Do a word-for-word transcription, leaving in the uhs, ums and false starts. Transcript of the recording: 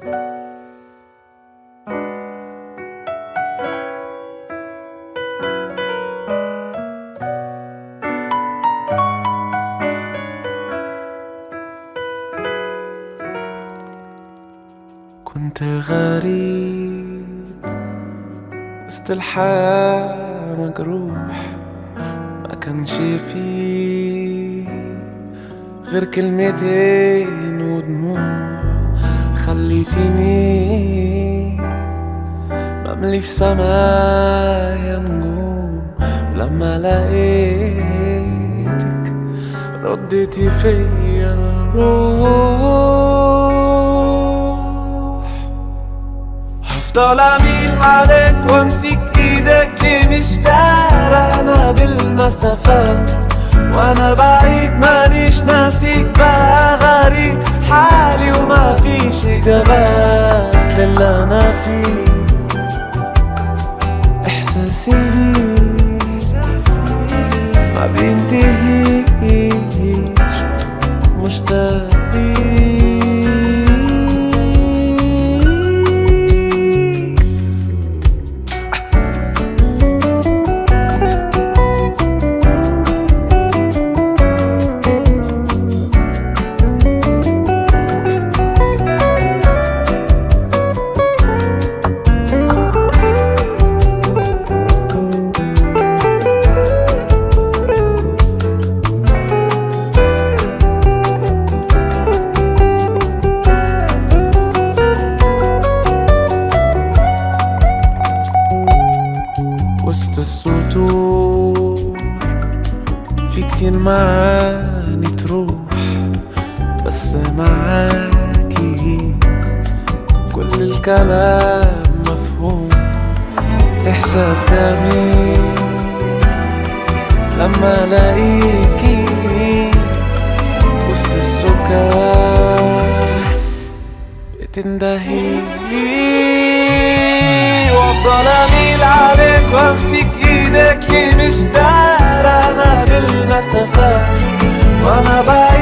كنت غريب وسط الحياة مجروح، ما كانش فيه غير كلمتين ودموع. خليتيني بملي في سمايا نجوم، ولما لقيتك رديتي فيا الروح. هفضل اميل عليك وامسك ايدك ليه مش دارى انا بالمسافات، وانا بعيد مانيش ناسيك بقى غريب حالي وما فيش اجابات للي انا فيه. احساسي ليك ما بينتهيش، مشتاق ليك. وسط السطور في كتير معاني تروح، بس معاكي كل الكلام مفهوم. إحساس جميل لما لاقيكي وسط السكات بتندهيلي، وافضل اميل عليك وامسك ايدك ليه مش دارى انا بالمسافات، وانا